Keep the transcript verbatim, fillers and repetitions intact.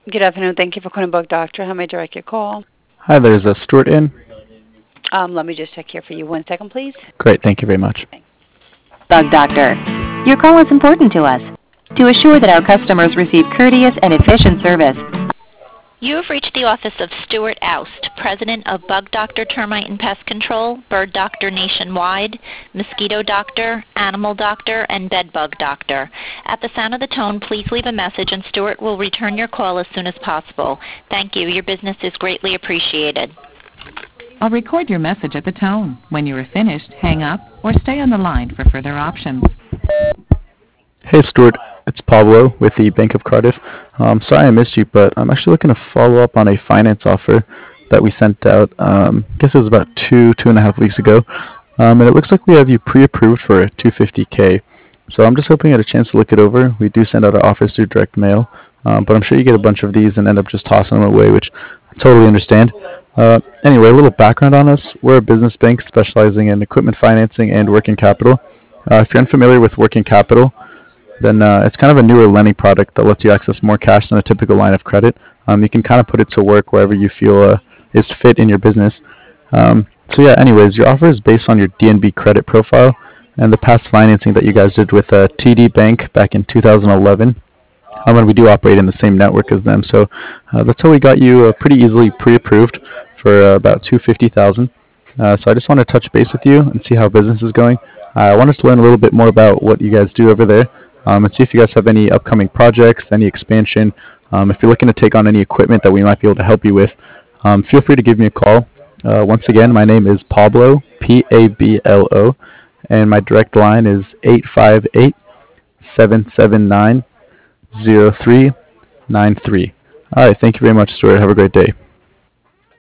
Good afternoon. Thank you for calling Bug Doctor. How may I direct your call? Hi, there's a Stuart in. Um, let me just check here for you. One second, please. Great, thank you very much. Thanks. Bug Doctor. Your call is important to us. To assure that our customers receive courteous and efficient service, You have reached the office of Stuart Oust, President of Bug Doctor Termite and Pest Control, Bird Doctor Nationwide, Mosquito Doctor, Animal Doctor, and Bed Bug Doctor. At the sound of the tone, please leave a message and Stuart will return your call as soon as possible. Thank you. Your business is greatly appreciated. I'll record your message at the tone. When you are finished, hang up or stay on the line for further options. Hey Stuart, it's Pablo with the Bank of Cardiff. Um, sorry I missed you, but I'm actually looking to follow up on a finance offer that we sent out, um, I guess it was about two, two and a half weeks ago. Um, and it looks like we have you pre-approved for two hundred fifty K. So I'm just hoping you had a chance to look it over. We do send out our offers through direct mail, um, but I'm sure you get a bunch of these and end up just tossing them away, which I totally understand. Uh, anyway, a little background on us. We're a business bank specializing in equipment financing and working capital. Uh, if you're unfamiliar with working capital, then uh, it's kind of a newer lending product that lets you access more cash than a typical line of credit. Um, you can kind of put it to work wherever you feel uh, is fit in your business. Um, so yeah, anyways, your offer is based on your D N B credit profile and the past financing that you guys did with uh, T D Bank back in two thousand eleven. Um, and we do operate in the same network as them, so uh, that's how we got you uh, pretty easily pre-approved for uh, about two hundred fifty thousand dollars. Uh, so I just want to touch base with you and see how business is going. Uh, I want us to learn a little bit more about what you guys do over there. Um, and see if you guys have any upcoming projects, any expansion. Um, if you're looking to take on any equipment that we might be able to help you with, um, feel free to give me a call. Uh, once again, my name is Pablo, P A B L O, and my direct line is eight five eight, seven seven nine, zero three nine three. All right, thank you very much, Stuart. Have a great day.